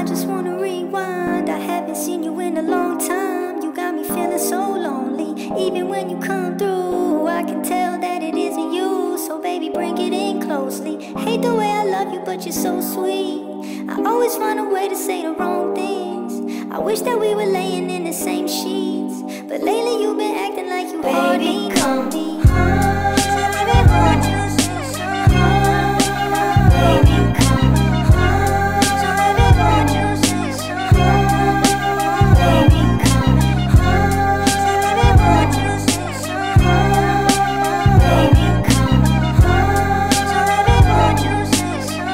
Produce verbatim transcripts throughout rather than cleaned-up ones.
I just wanna rewind. I haven't seen you in a long time. You got me feeling so lonely. Even when you come through, I can tell that it isn't you. So baby, bring it in closely. Hate the way I love you, but you're so sweet. I always find a way to say the wrong things. I wish that we were laying in the same sheets, but lately you've been acting like you hardly know me. Baby, won't you say so? Baby, come home. Baby, won't you say so? Baby, come home. Baby, won't you say so? Baby, come home. Baby, won't you say so?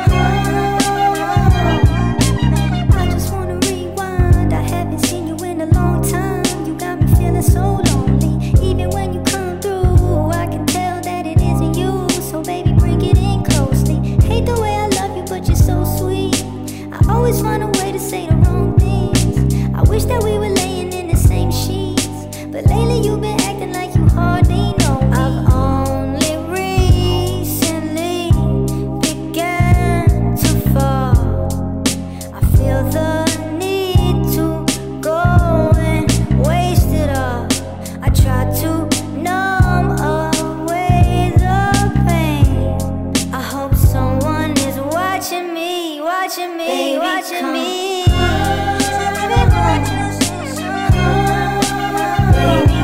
I just wanna rewind. I haven't seen you in a long time. You got me feeling so lonely. Even when you come through, I can tell that it isn't you. So baby, bring it in closely. Hate the way I love you, but you're so sweet. I always find a way to say the wrong things. I wish that we were laying in the same sheets, but lately you've been acting like you hardly know me. I've only recently began to fall. I feel the need to go and waste it all. I try to numb away the pain. I hope someone is watching me, watching me, baby, watching me. Baby, won't you say so? Baby,